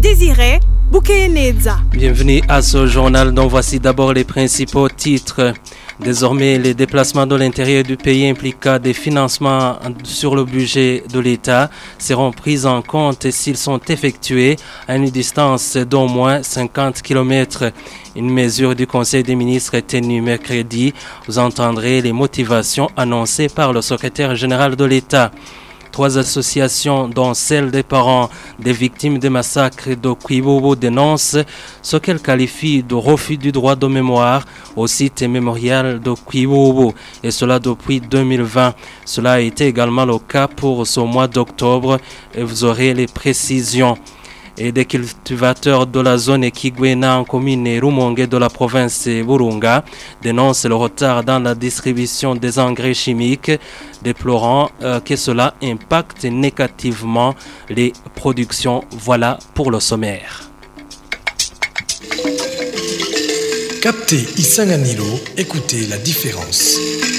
Désiré Boukeneza. Bienvenue à ce journal dont voici d'abord les principaux titres. Désormais, les déplacements de l'intérieur du pays impliquant des financements sur le budget de l'État seront pris en compte s'ils sont effectués à une distance d'au moins 50 km. Une mesure du Conseil des ministres est tenue mercredi. Vous entendrez les motivations annoncées par le secrétaire général de l'État. 3 associations, dont celle des parents des victimes des massacres de Kwibobo, dénoncent ce qu'elles qualifient de refus du droit de mémoire au site mémorial de Kwibobo, et cela depuis 2020. Cela a été également le cas pour ce mois d'octobre, et vous aurez les précisions. Et des cultivateurs de la zone Kigwena en commune Rumonge de la province Burunga dénoncent le retard dans la distribution des engrais chimiques, déplorant que cela impacte négativement les productions. Voilà pour le sommaire. Captez Isanganilo, écoutez la différence.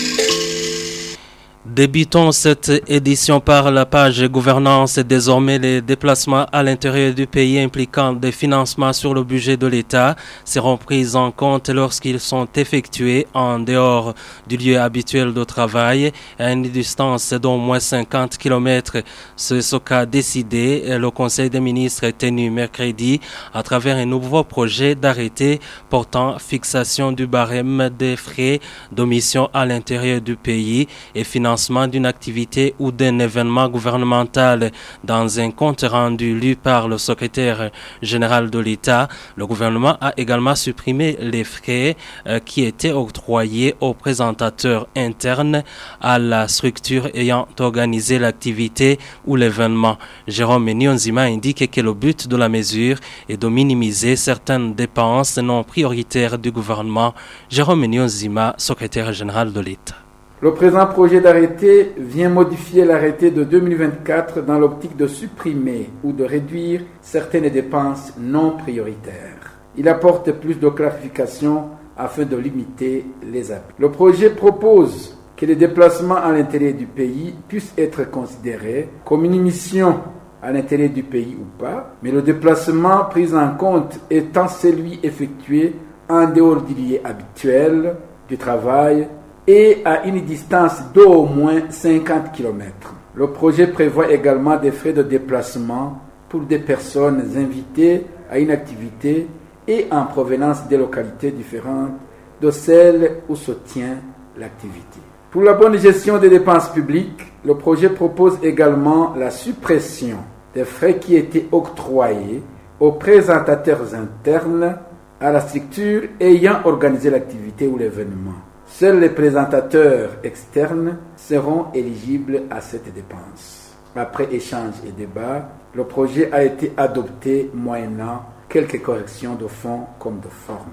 Débutons cette édition par la page gouvernance. Désormais, les déplacements à l'intérieur du pays impliquant des financements sur le budget de l'État seront pris en compte lorsqu'ils sont effectués en dehors du lieu habituel de travail à une distance d'au moins 50 km. C'est ce qu'a décidé le Conseil des ministres tenu mercredi à travers un nouveau projet d'arrêté portant fixation du barème des frais de mission à l'intérieur du pays et financement d'une activité ou d'un événement gouvernemental. Dans un compte rendu lu par le secrétaire général de l'État, le gouvernement a également supprimé les frais qui étaient octroyés aux présentateurs internes à la structure ayant organisé l'activité ou l'événement. Jérôme Nyonzima indique que le but de la mesure est de minimiser certaines dépenses non prioritaires du gouvernement. Jérôme Nyonzima, secrétaire général de l'État. Le présent projet d'arrêté vient modifier l'arrêté de 2024 dans l'optique de supprimer ou de réduire certaines dépenses non prioritaires. Il apporte plus de clarification afin de limiter les abus. Le projet propose que les déplacements à l'intérieur du pays puissent être considérés comme une mission à l'intérieur du pays ou pas, mais le déplacement pris en compte étant celui effectué en dehors du lieu habituel du travail et à une distance d'au moins 50 km. Le projet prévoit également des frais de déplacement pour des personnes invitées à une activité et en provenance des localités différentes de celles où se tient l'activité. Pour la bonne gestion des dépenses publiques, le projet propose également la suppression des frais qui étaient octroyés aux présentateurs internes à la structure ayant organisé l'activité ou l'événement. Seuls les présentateurs externes seront éligibles à cette dépense. Après échange et débat, le projet a été adopté moyennant quelques corrections de fond comme de forme.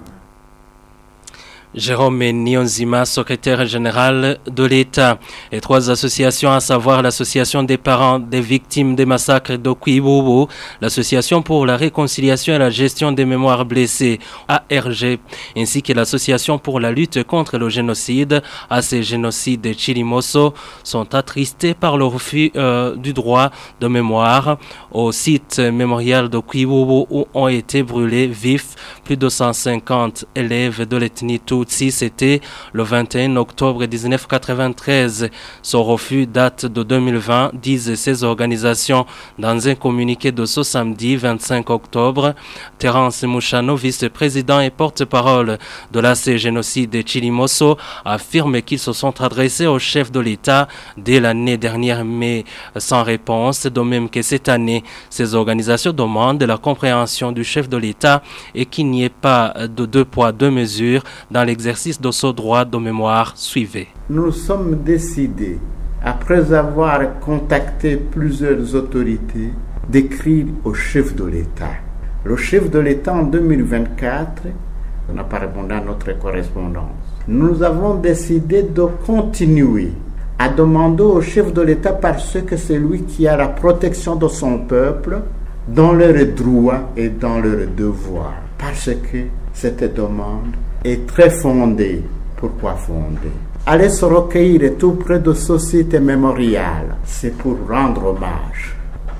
Jérôme Nyonzima, secrétaire général de l'État. Et 3 associations, à savoir l'association des parents des victimes des massacres de Kwibobo, l'association pour la réconciliation et la gestion des mémoires blessées, ARG, ainsi que l'association pour la lutte contre le génocide, AC Génocide de Chilimoso, sont attristés par le refus du droit de mémoire au site mémorial de Kwibobo où ont été brûlés vifs plus de 150 élèves de l'ethnie Tutsi. C'était le 21 octobre 1993. Ce refus date de 2020, disent ces organisations dans un communiqué de ce samedi 25 octobre. Terence Mouchano, vice-président et porte-parole de l'AC Génocide de Chilimoso, affirme qu'ils se sont adressés au chef de l'État dès l'année dernière, mais sans réponse. De même que cette année, ces organisations demandent la compréhension du chef de l'État et qu'il n'y ait pas de 2 poids 2 mesures dans l'exercice de ce droit de mémoire. Suivez. Nous sommes décidés, après avoir contacté plusieurs autorités, d'écrire au chef de l'État. Le chef de l'État en 2024 n'a pas répondu à notre correspondance. Nous avons décidé de continuer à demander au chef de l'État parce que c'est lui qui a la protection de son peuple dans leurs droits et dans leurs devoirs. Parce que cette demande est très fondée. Pourquoi fondée? Aller se recueillir tout près de ce site mémorial, c'est pour rendre hommage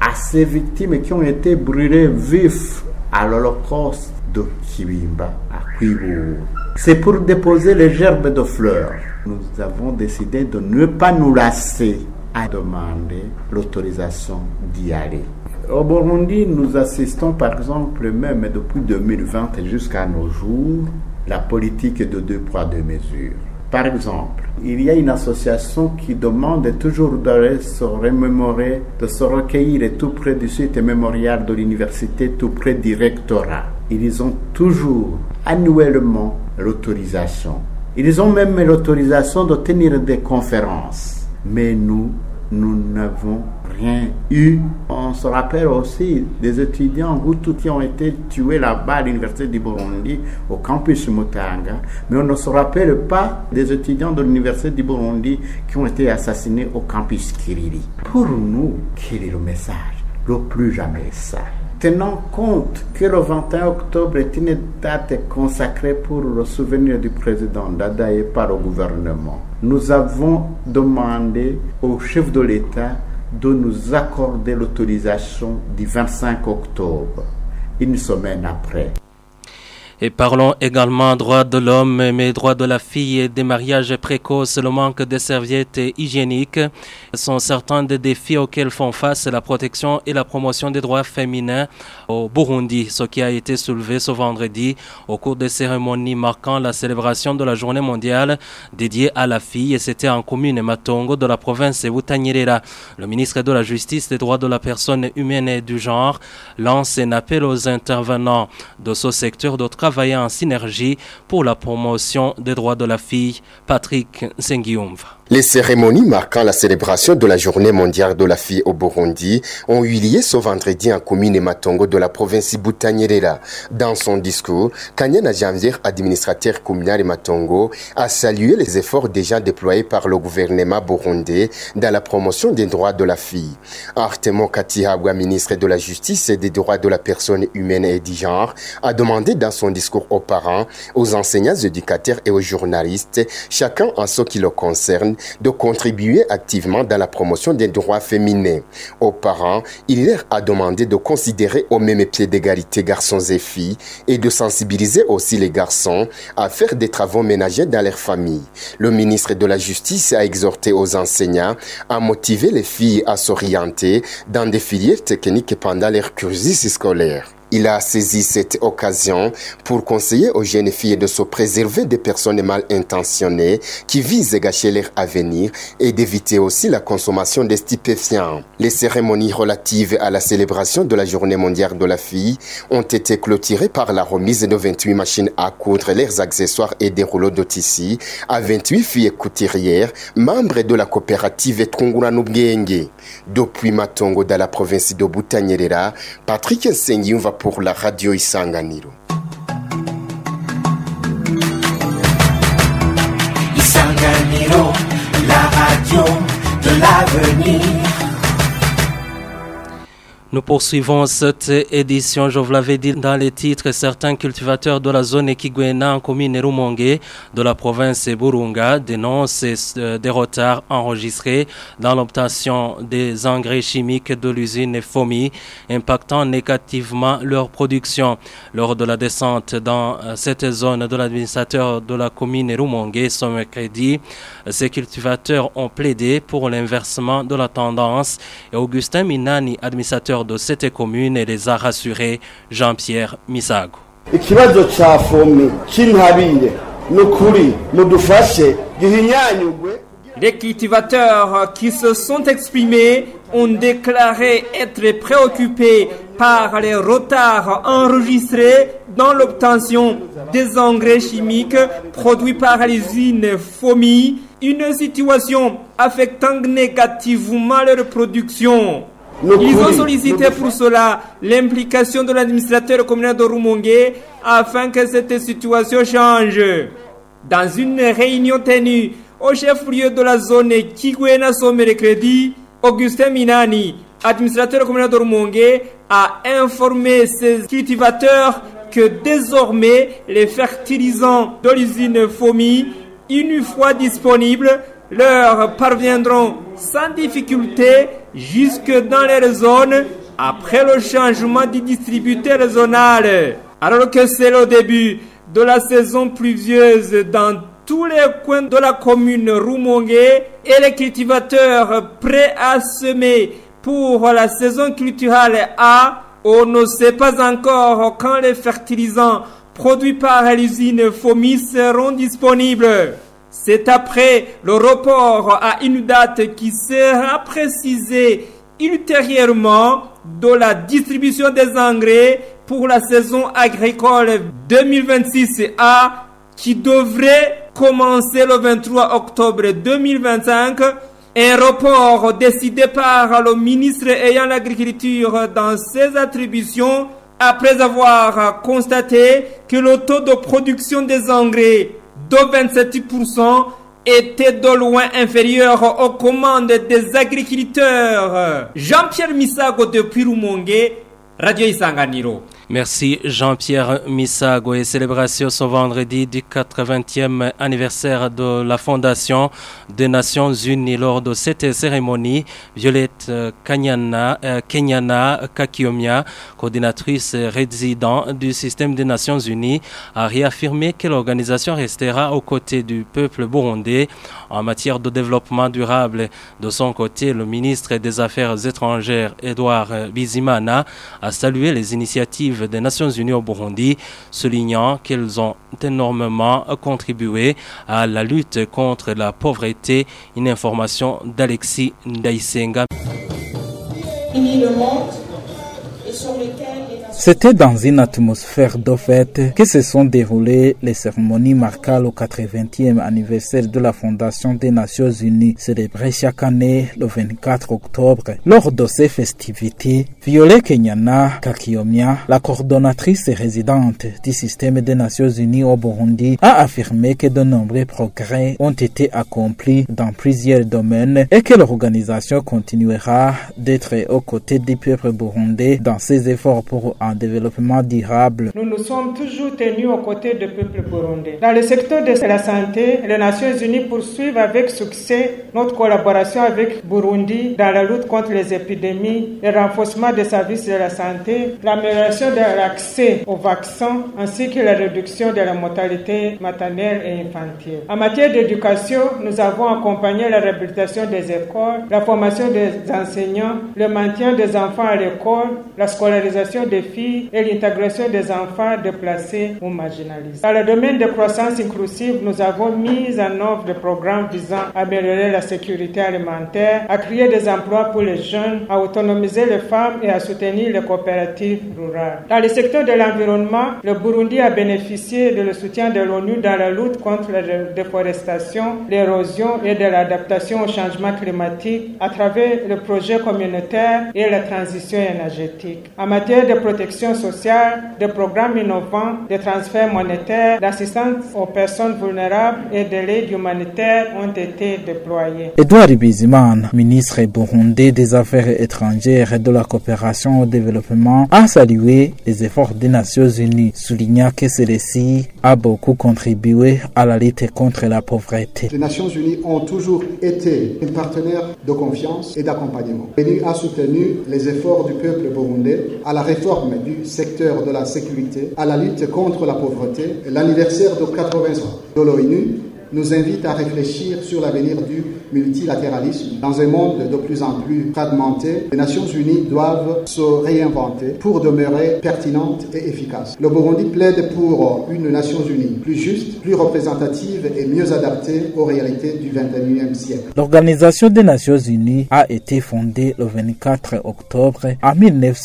à ces victimes qui ont été brûlées vives à l'Holocauste de Kibimba, à Kwibourou. C'est pour déposer les gerbes de fleurs. Nous avons décidé de ne pas nous lasser à demander l'autorisation d'y aller. Au Burundi, nous assistons par exemple, même depuis 2020 jusqu'à nos jours, la politique de 2 poids 2 mesures. Par exemple, il y a une association qui demande toujours de se remémorer, de se recueillir tout près du site mémorial de l'université, tout près du rectorat. Ils ont toujours annuellement l'autorisation. Ils ont même l'autorisation de tenir des conférences. Mais nous n'avons rien eu. On se rappelle aussi des étudiants Hutus qui ont été tués là-bas à l'université du Burundi, au campus Mutanga, mais on ne se rappelle pas des étudiants de l'université du Burundi qui ont été assassinés au campus Kiriri. Pour nous, quel est le message? Le plus jamais ça. Tenant compte que le 21 octobre est une date consacrée pour le souvenir du président Dada et par le gouvernement, nous avons demandé au chef de l'État de nous accorder l'autorisation du 25 octobre, une semaine après. Et parlons également droits de l'homme, mais droits de la fille et des mariages précoces, le manque de serviettes hygiéniques sont certains des défis auxquels font face la protection et la promotion des droits féminins au Burundi, ce qui a été soulevé ce vendredi au cours des cérémonies marquant la célébration de la journée mondiale dédiée à la fille, et c'était en commune Matongo de la province de Butanyerera. Le ministre de la Justice, des droits de la personne humaine et du genre lance un appel aux intervenants de ce secteur de travailler en synergie pour la promotion des droits de la fille. Patrick Sengiumva. Les cérémonies marquant la célébration de la journée mondiale de la fille au Burundi ont eu lieu ce vendredi en commune Matongo de la province Butanyerera. Dans son discours, Kanyana Janvier, administrateur communal Matongo, a salué les efforts déjà déployés par le gouvernement burundais dans la promotion des droits de la fille. Artemon Katihabwa, ministre de la Justice et des droits de la personne humaine et du genre, a demandé dans son discours aux parents, aux enseignants éducateurs et aux journalistes, chacun en ce qui le concerne, de contribuer activement dans la promotion des droits féminins. Aux parents, il leur a demandé de considérer au même pied d'égalité garçons et filles et de sensibiliser aussi les garçons à faire des travaux ménagers dans leur famille. Le ministre de la Justice a exhorté aux enseignants à motiver les filles à s'orienter dans des filières techniques pendant leur cursus scolaire. Il a saisi cette occasion pour conseiller aux jeunes filles de se préserver des personnes mal intentionnées qui visent à gâcher leur avenir et d'éviter aussi la consommation des stupéfiants. Les cérémonies relatives à la célébration de la journée mondiale de la fille ont été clôturées par la remise de 28 machines à coudre, leurs accessoires et des rouleaux de tissu à 28 filles couturières, membres de la coopérative Tunguranu-Bwenge. Depuis Matongo, dans la province de Butanyerera, Patrick Nsengi va pour la radio Isanganiro. Isanganiro, la radio de l'avenir. Nous poursuivons cette édition. Je vous l'avais dit dans les titres, certains cultivateurs de la zone Ekigwena en commune Rumonge de la province Burunga dénoncent des retards enregistrés dans l'obtention des engrais chimiques de l'usine FOMI, impactant négativement leur production. Lors de la descente dans cette zone de l'administrateur de la commune Rumonge ce mercredi, ces cultivateurs ont plaidé pour l'inversement de la tendance et Augustin Minani, administrateur de cette commune, et les a rassurés. Jean-Pierre Misago. Ikibazo cha FOMI kintabire nukuri mudufashe gihinyanyugwe. Les cultivateurs qui se sont exprimés ont déclaré être préoccupés par les retards enregistrés dans l'obtention des engrais chimiques produits par l'usine FOMI, une situation affectant négativement leur production. Ils ont sollicité pour cela l'implication de l'administrateur communal de Rumonge afin que cette situation change. Dans une réunion tenue au chef-lieu de la zone Kigwena ce mercredi, Augustin Minani, administrateur communal de Rumonge, a informé ses cultivateurs que désormais les fertilisants de l'usine FOMI, une fois disponibles, leur parviendront sans difficulté jusque dans les zones après le changement du distributeur régional. Alors que c'est le début de la saison pluvieuse dans tous les coins de la commune Rumongue et les cultivateurs prêts à semer pour la saison culturelle A, on ne sait pas encore quand les fertilisants produits par l'usine FOMI seront disponibles. C'est après le report à une date qui sera précisée ultérieurement de la distribution des engrais pour la saison agricole 2026A qui devrait commencer le 23 octobre 2025. Un report décidé par le ministre ayant l'agriculture dans ses attributions après avoir constaté que le taux de production des engrais de 27% était de loin inférieur aux commandes des agriculteurs. Jean-Pierre Misago depuis Rumongue, Radio Isanganiro. Merci Jean-Pierre Misago. Et célébration ce vendredi du 80e anniversaire de la Fondation des Nations Unies. Lors de cette cérémonie, Violette Kenyana Kakiomia, coordinatrice résidente du système des Nations Unies, a réaffirmé que l'organisation restera aux côtés du peuple burundais en matière de développement durable. De son côté, le ministre des Affaires étrangères, Edouard Bizimana, a salué les initiatives des Nations Unies au Burundi, soulignant qu'elles ont énormément contribué à la lutte contre la pauvreté. Une information d'Alexis Ndaisenga. C'était dans une atmosphère de fête que se sont déroulées les cérémonies marquant le 80e anniversaire de la Fondation des Nations Unies, célébrée chaque année le 24 octobre. Lors de ces festivités, Violette Kenyana Kakiomia, la coordonnatrice résidente du système des Nations Unies au Burundi, a affirmé que de nombreux progrès ont été accomplis dans plusieurs domaines et que l'organisation continuera d'être aux côtés du peuple burundais dans ses efforts pour un développement durable. Nous nous sommes toujours tenus aux côtés du peuple burundais. Dans le secteur de la santé, les Nations Unies poursuivent avec succès notre collaboration avec Burundi dans la lutte contre les épidémies, le renforcement des services de la santé, l'amélioration de l'accès aux vaccins ainsi que la réduction de la mortalité maternelle et infantile. En matière d'éducation, nous avons accompagné la réhabilitation des écoles, la formation des enseignants, le maintien des enfants à l'école, la scolarisation des filles et l'intégration des enfants déplacés ou marginalisés. Dans le domaine de croissance inclusive, nous avons mis en œuvre des programmes visant à améliorer la sécurité alimentaire, à créer des emplois pour les jeunes, à autonomiser les femmes et à soutenir les coopératives rurales. Dans le secteur de l'environnement, le Burundi a bénéficié de le soutien de l'ONU dans la lutte contre la déforestation, l'érosion et de l'adaptation au changement climatique à travers le projet communautaire et la transition énergétique. En matière de protection sociale, de programmes innovants, de transferts monétaires, d'assistance aux personnes vulnérables et de l'aide humanitaire ont été déployés. Edouard Bizimana, ministre burundais des Affaires étrangères et de la coopération au développement, a salué les efforts des Nations Unies, soulignant que celle-ci a beaucoup contribué à la lutte contre la pauvreté. Les Nations Unies ont toujours été un partenaire de confiance et d'accompagnement. L'ONU a soutenu les efforts du peuple burundais à la réforme du secteur de la sécurité, à la lutte contre la pauvreté. L'anniversaire de 80 ans de l'ONU nous invite à réfléchir sur l'avenir du multilatéralisme. Dans un monde de plus en plus fragmenté, les Nations Unies doivent se réinventer pour demeurer pertinentes et efficaces. Le Burundi plaide pour une Nations Unies plus juste, plus représentative et mieux adaptée aux réalités du XXIe siècle. L'Organisation des Nations Unies a été fondée le 24 octobre en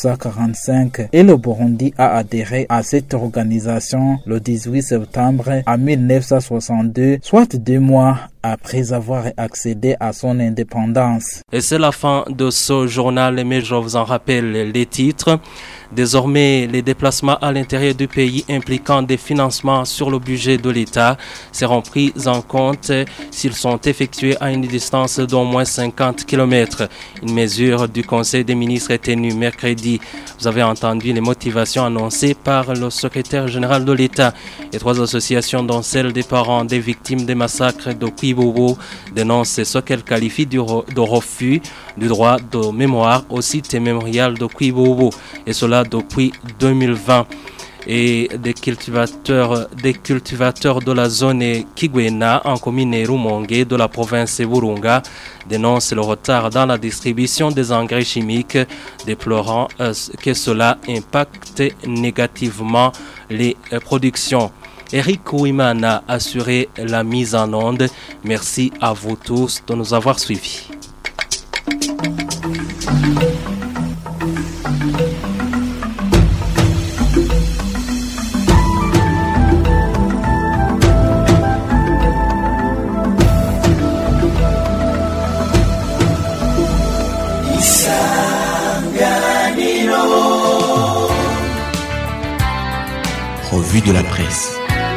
1945 et le Burundi a adhéré à cette organisation le 18 septembre en 1962, soit 2 mois après avoir accédé à son indépendance. Et c'est la fin de ce journal, mais je vous en rappelle les titres. Désormais, les déplacements à l'intérieur du pays impliquant des financements sur le budget de l'État seront pris en compte s'ils sont effectués à une distance d'au moins 50 km. Une mesure du Conseil des ministres est tenue mercredi. Vous avez entendu les motivations annoncées par le secrétaire général de l'État. Les 3 associations, dont celle des parents des victimes des massacres de Kwibobo, dénoncent ce qu'elles qualifient de refus du droit de mémoire au site mémorial de Kwibobo, et cela depuis 2020. Et des cultivateurs de la zone Kigwena en commune Rumonge de la province Burunga dénoncent le retard dans la distribution des engrais chimiques, déplorant que cela impacte négativement les productions. Eric Ouimana a assuré la mise en onde. Merci à vous tous de nous avoir suivis. Revue de la presse.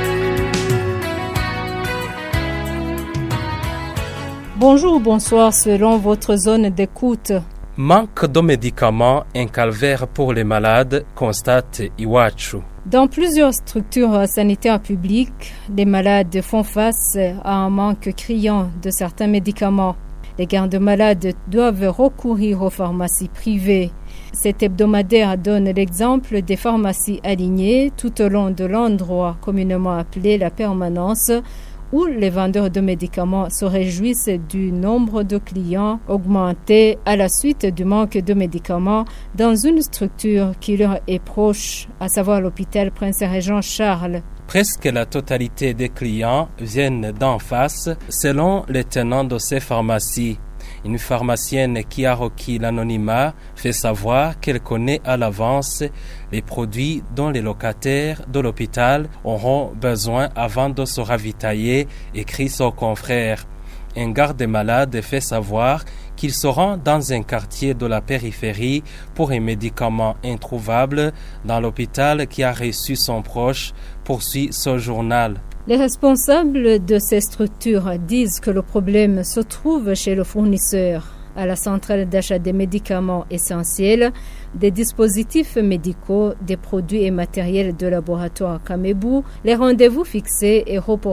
Bonjour ou bonsoir selon votre zone d'écoute. Manque de médicaments, un calvaire pour les malades, constate Iwachu. Dans plusieurs structures sanitaires publiques, les malades font face à un manque criant de certains médicaments. Les gardes-malades doivent recourir aux pharmacies privées. Cet hebdomadaire donne l'exemple des pharmacies alignées tout au long de l'endroit communément appelé la permanence, où les vendeurs de médicaments se réjouissent du nombre de clients augmenté à la suite du manque de médicaments dans une structure qui leur est proche, à savoir l'hôpital Prince-Régent Charles. Presque la totalité des clients viennent d'en face, selon les tenants de ces pharmacies. Une pharmacienne qui a requis l'anonymat fait savoir qu'elle connaît à l'avance les produits dont les locataires de l'hôpital auront besoin avant de se ravitailler, écrit son confrère. Un garde-malade fait savoir qu'il se rend dans un quartier de la périphérie pour un médicament introuvable dans l'hôpital qui a reçu son proche, poursuit ce journal. Les responsables de ces structures disent que le problème se trouve chez le fournisseur, à la centrale d'achat des médicaments essentiels, des dispositifs médicaux, des produits et matériels de laboratoire Kamebu. Les rendez-vous fixés et reportés